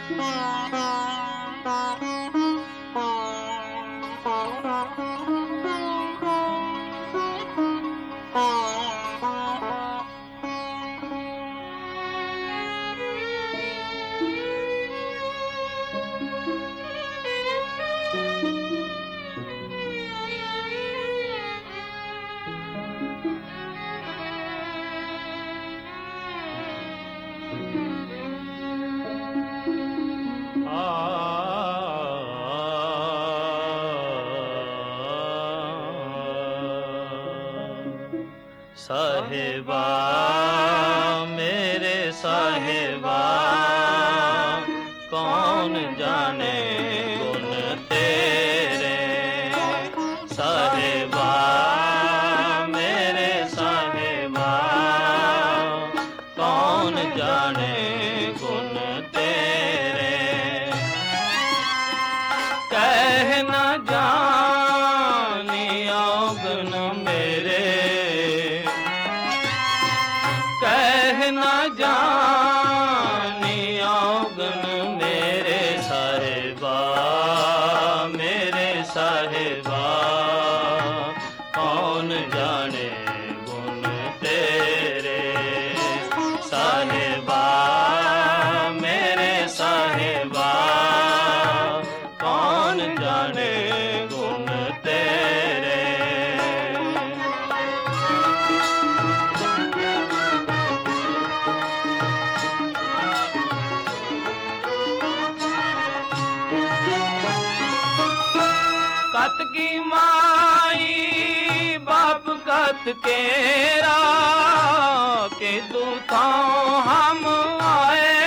साहिबा मेरे साहिबा कौन जाने गुण तेरे। साहिबा मेरे साहिबा कौन जाने गुण तेरे। कह न जानियो गुण मेरे, कह न जानियो गुण मेरे। साहिबा मेरे साहिबा कौन जाने गुण तेरे। साहिबा मेरे साहिबा कौन जाने गुण तेरे। कत की माई बाप कत केरा के दूताओ हम आए।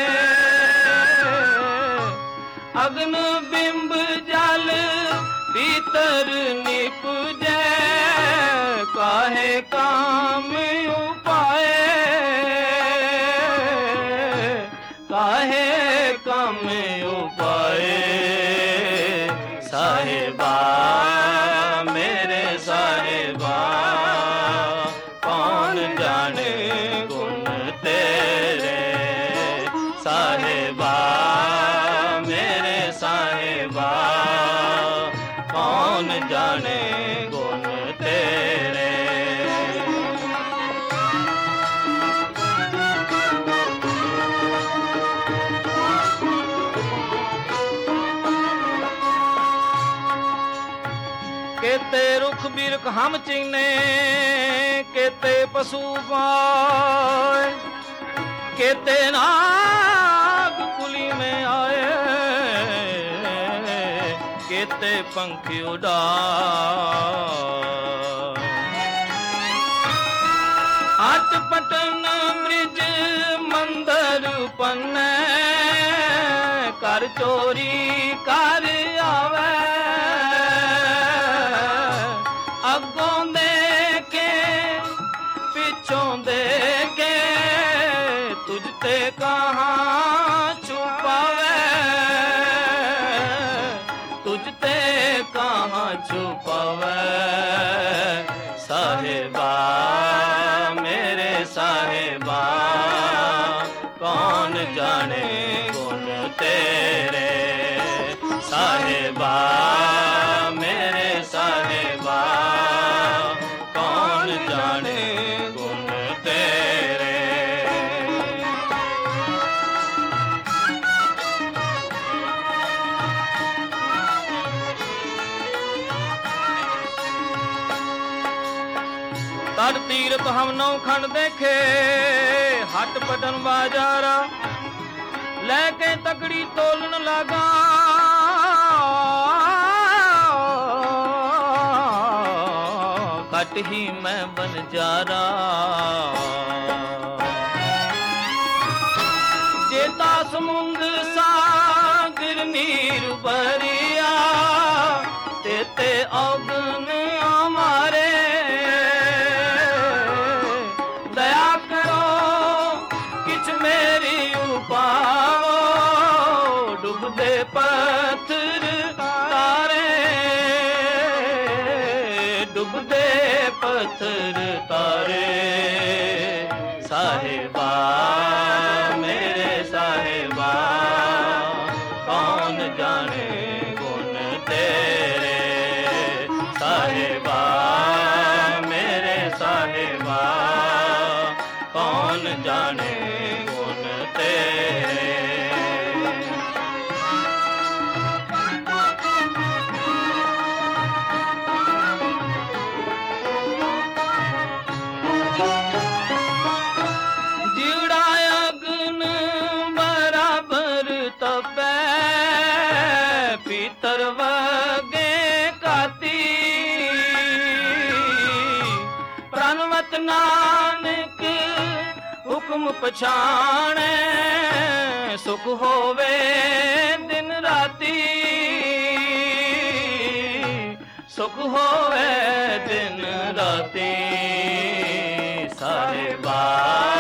अग्न बिंब जल भीतर निपजे काहे काम उपाय। काहे काम उपाय। साहिबा मेरे साहिबा कौन जाने गुण तेरे। साहिबा मेरे साहिबा कौन जाने गुण तेरे। केते रुख बिरख हम चीने, केते पशु पाए, केते नाग कुली में आए, केते पंखी उड़ाए। हाट पटन ब्रिज मंदिर पन्ने कर चोरी कर आवे। अगों देखे पिछों देखे तुझते कहाँ छुपावे। तुझते कहाँ छुपावे। साहिबा मेरे साहिबा कौन जाने गुण तेरे। साहिबा मेरे साहिबा कौन जाने गुण तेरे। तड़ तीरथ हम नौ खंड देखे, हट पटन बाजारा लेके तकड़ी तोलन लगा। कट ही मैं बन जारा। जेता समुंद सागर नीर भरिया, तेते अवगुण हमारे। दया करो किछ मेरी उपाओ, डूबदे पत्थर तारे। डूबदे पत्थर तारे। साहिबा मेरे साहिबा ਕੌਣ ਜਾਣੇ ਗੁਣ ਤੇਰੇ ਸਾਹਿਬਾ ਮੇਰੇ ਸਾਹਿਬਾ ਕੌਣ ਜਾਣੇ ਗੁਣ ਤੇਰੇ ਨਾਨਕ ਹੁਕਮ ਪਛਾਣੈ ਸੁਖ ਹੋਵੇ ਦਿਨ ਰਾਤੀ ਸੁਖ ਹੋਵੇ ਦਿਨ ਰਾਤੀ ਸਾਹਿਬਾ